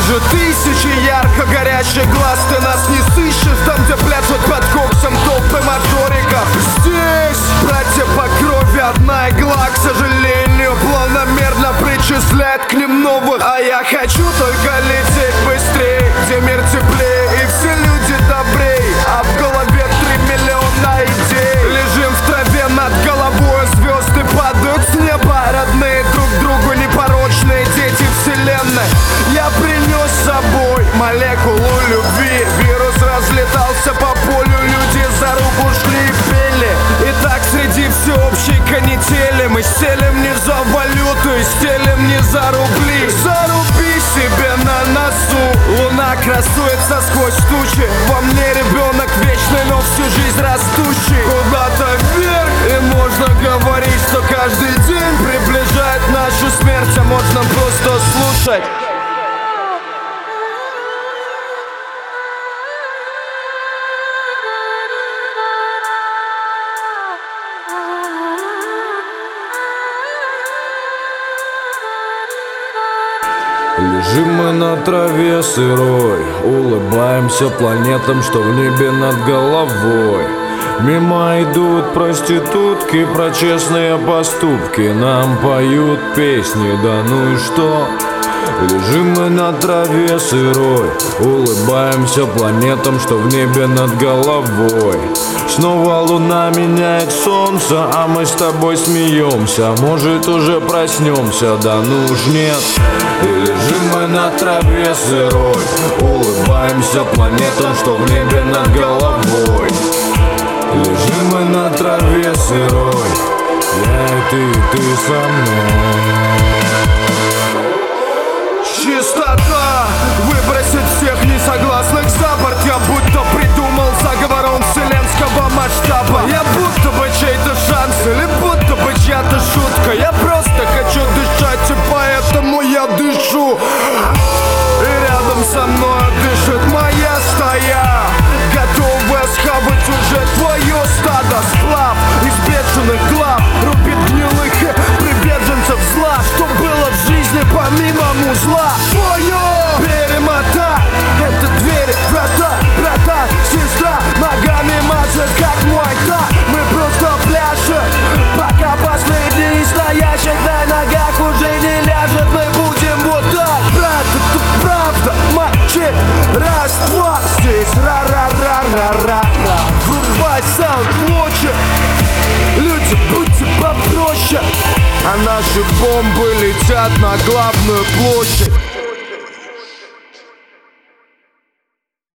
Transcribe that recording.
же тысячи ярко горящих глаз. Ты нас не сыщешь там, где пляшут под коксом толпы мажориков. Здесь братья по крови одна игла, к сожалению, планомерно причисляет к ним новых. А я хочу только лететь быстрее, где мир теплее и все люди добрей, а в голове 3 миллиона идей. Лежим в траве над головой, звезды падают с неба, родные друг другу непорочные дети вселенной. Я принес с собой молекулу любви, вирус разлетался по полю, люди за руку шли и пели. И так среди всеобщей канители мы стелим не за валюту и стелим не за рубли. Заруби себе на носу, луна красуется сквозь тучи. Во мне ребенок вечный, но всю жизнь растущий куда-то вверх. И можно говорить, что каждый день приближает нашу смерть, а можно просто слушать. Лежим мы на траве сырой, улыбаемся планетам, что в небе над головой. Мимо идут проститутки, про честные поступки нам поют песни, да ну и что? Лежим мы на траве сырой, улыбаемся планетам, что в небе над головой. Снова луна меняет солнце, а мы с тобой смеемся. Может уже проснемся, да ну уж нет. И лежим мы на траве сырой, улыбаемся планетам, что в небе над головой. Лежим мы на траве сырой, я и ты со мной. Чистота выбросит всех несогласных за борт. Я будто придумал заговором вселенского масштаба. Я будто бы чей-то шанс или будто бы чья-то шутка. Я просто хочу дышать, и поэтому я дышу. И рядом со мной дышит моя стая, готовая схавать уже твое стадо. Сплав из бешеных глав рубит гнилых приверженцев зла. Что было в жизни помимо музла? Твое перемотай, это двери, врата, брата, сестра. Ногами мажет, как мой так. Мы просто пляшем, пока последний из стоящих на ногах уже не ляжет. Мы будем вот так, брат, это правда, мочи. Раз, два, здесь ра-ра-ра-ра-ра-ра. Врубай саунд-лучше, люди, будьте попроще, а наши бомбы летят на главную площадь.